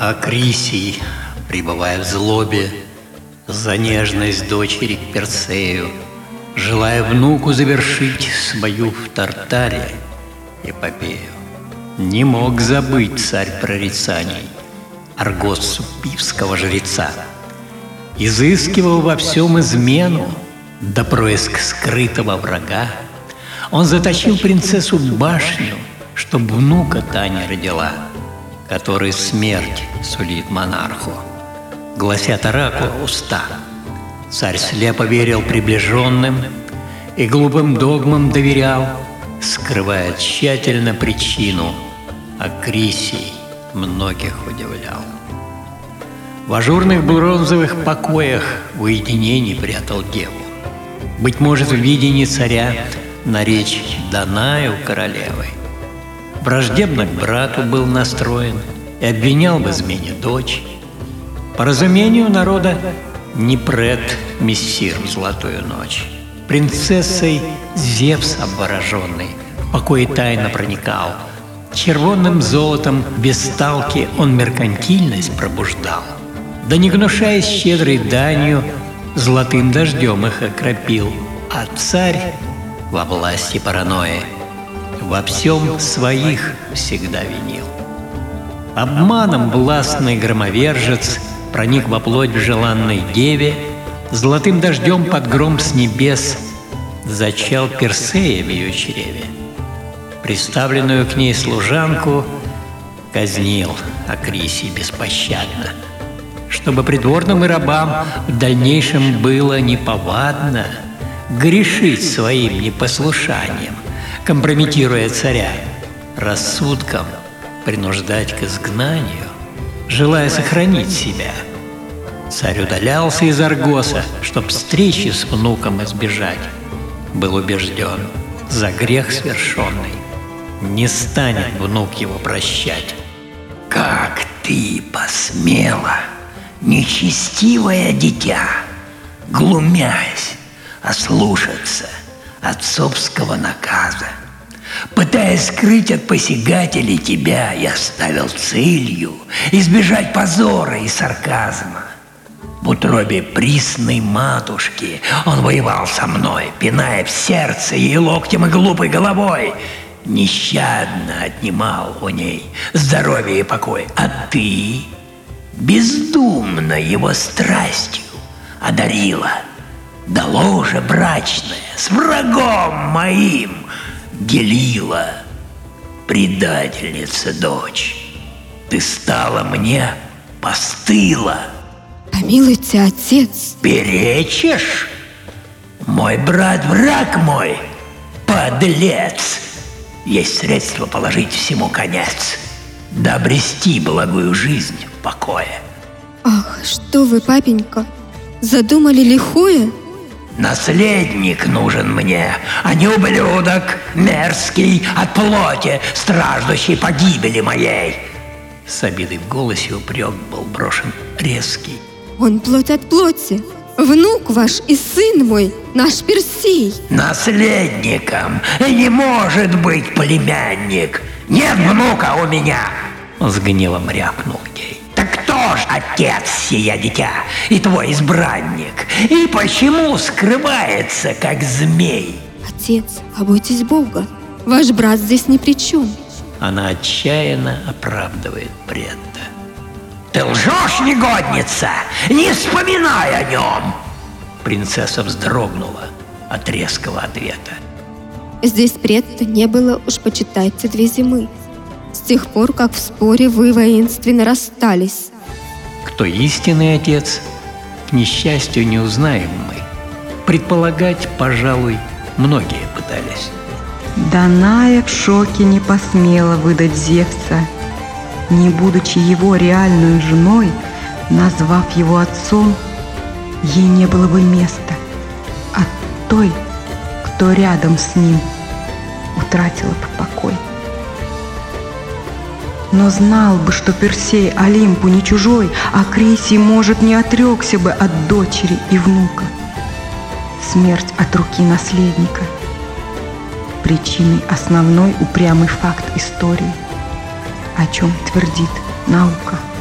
Акрисий, пребывая в злобе за нежность дочери к Персею, желая внуку завершить свою в Тартаре эпопею, не мог забыть царь прорицаний Аргоссу пивского жреца. Изыскивал во всем измену, да происк скрытого врага. Он затащил принцессу в башню, чтоб внука та не родила, который смерть сулит монарху. Гласят оракула уста. Царь слепо верил приближенным и глупым догмам доверял, скрывая тщательно причину. Акрисий многих удивлял. В ажурных бронзовых покоях в уединении прятал деву. Быть может, в видении царя наречь Данаю королевой. Враждебно к брату был настроен и обвинял в измене дочь. По разумению народа не пред мессир в золотую ночь. Принцессой Зевс обвороженный в покое тайно проникал. Червонным золотом без сталки он меркантильность пробуждал. Да не гнушаясь щедрой данью, золотым дождем их окропил. А царь во власти паранойи во всем своих всегда винил. Обманом властный громовержец проник во плоть в желанной деве, золотым дождем под гром с небес зачал Персея в ее чреве. Приставленную к ней служанку казнил Акрисий беспощадно, чтобы придворным и рабам в дальнейшем было неповадно грешить своим непослушанием, компрометируя царя, рассудком принуждать к изгнанию, желая сохранить себя. Царь удалялся из Аргоса, чтоб встречи с внуком избежать. Был убежден, за грех свершенный не станет внук его прощать. Как ты посмела, нечестивое дитя, глумясь, ослушаться отцовского наказа. Пытаясь скрыть от посягателей тебя, я ставил целью избежать позора и сарказма. В утробе присной матушки он воевал со мной, пиная в сердце ей локтем и глупой головой. Нещадно отнимал у ней здоровье и покой. А ты бездумно его страстью одарила. Да ложе брачное с врагом моим делила. Предательница дочь, ты стала мне постыла. Помилуйте, отец. Перечишь? Мой брат враг мой, подлец. Есть средство положить всему конец, да обрести благую жизнь в покое. Ах, что вы, папенька, задумали лихое? Наследник нужен мне, а не ублюдок мерзкий от плоти, страждущий погибели моей. С обидой в голосе упрек был брошен резкий. Он плоть от плоти, внук ваш и сын мой, наш Персей. Наследником не может быть племянник. Нет внука у меня. С гневом рявкнул гей. Так кто ж отец сия дитя и твой избранник? И почему скрывается, как змей? Отец, побойтесь Бога, ваш брат здесь ни при чем. Она отчаянно оправдывает предда. Ты лжешь, негодница! Не вспоминай о нем! Принцесса вздрогнула от резкого ответа. Здесь предка не было, уж почитайте, 2 зимы. С тех пор, как в споре вы воинственно расстались. Кто истинный отец, к несчастью, не узнаем мы. Предполагать, пожалуй, многие пытались. Даная в шоке не посмела выдать Зевса, не будучи его реальной женой, назвав его отцом, ей не было бы места, а той, кто рядом с ним, утратила бы покой. Но знал бы, что Персей Олимпу не чужой, а Акрисий, может, не отрекся бы от дочери и внука. Смерть от руки наследника. Причиной основной упрямый факт истории, о чем твердит наука.